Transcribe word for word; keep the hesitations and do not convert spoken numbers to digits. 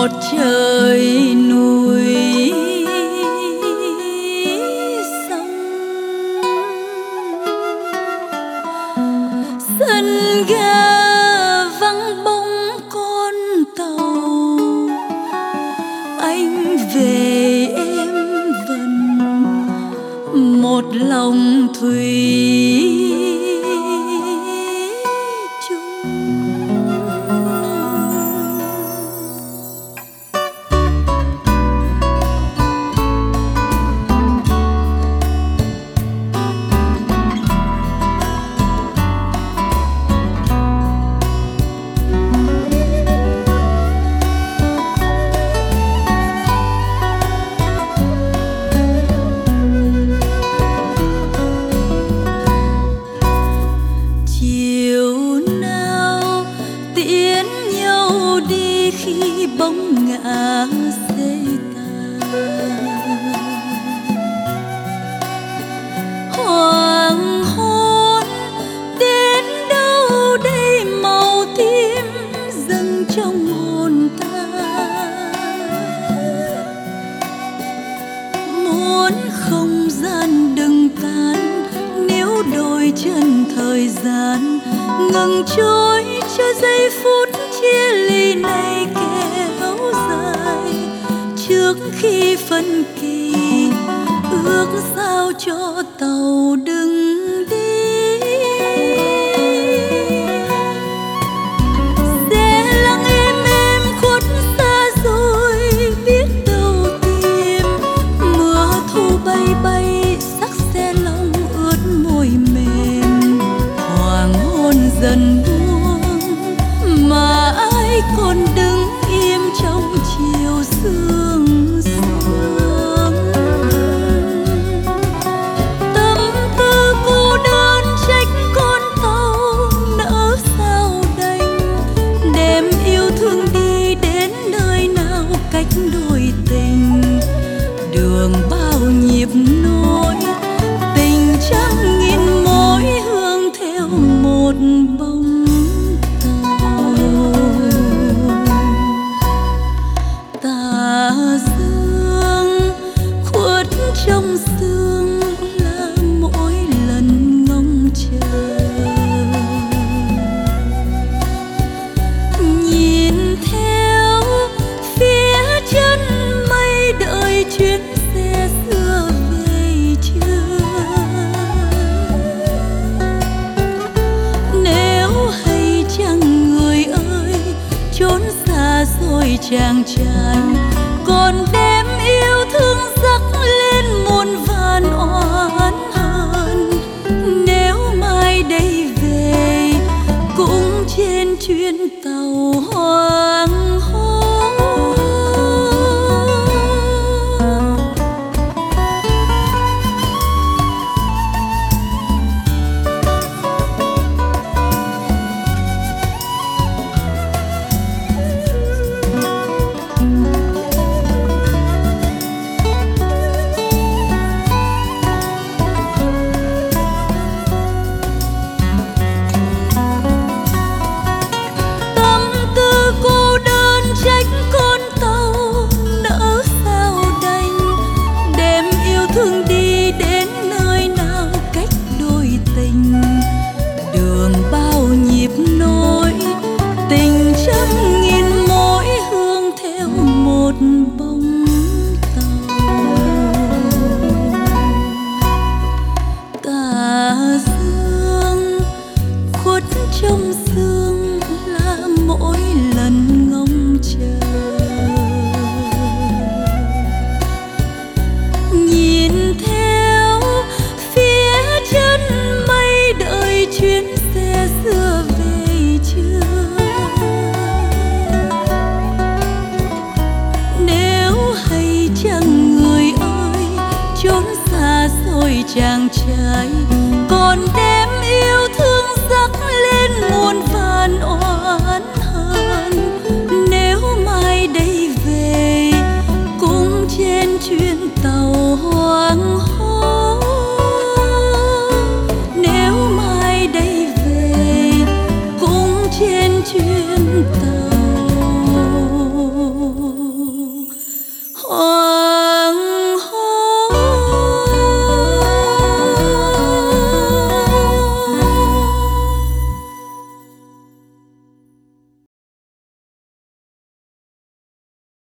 một trời núi sông, sân ga vắng bóng con tàu. Anh về em vẫn một lòng thủy khi bóng ngã xê tàn. Hoàng hôn đến đâu đây màu tím dâng trong hồn ta. Muốn không gian đừng tan, nếu đôi chân thời gian ngừng trôi cho giây phút chia ly này kéo dài. Trước khi phân kỳ ước sao cho tàu đừng đi, sẽ lặng im em khuất xa rồi biết đâu tìm. Mưa thu bay bay sắc xe lòng ướt môi mềm. Hoàng hôn dần mà ai còn đứng im trong chiều sương sương. Tâm tư cô đơn trách con tàu nỡ sao đành. Đêm yêu thương đi đến nơi nào cách đôi tình. Đường bao nhịp nối tình trăm nghìn mối hương theo một bóng. Trong sương là mỗi lần ngóng chờ, nhìn theo phía chân mây đợi chuyến xe xưa về chưa. Nếu hay chăng người ơi trốn xa xôi chàng trai, còn đêm yêu thương dắt lên muôn vàn oán hờn. Nếu mai đây về cũng trên chuyến tàu hoàng hôn. Thương đi đến nơi nào cách đôi tình. Đường bao nhịp nối tình trăm nghìn mối hương theo một bóng tàu. Tà dương khuất trong sương là mỗi lần ngóng chờ. Nhìn theo phía chân mây đợi chuyến xe xưa về chưa. Nếu hay chăng người ơi trốn xa xôi chàng trai, còn đêm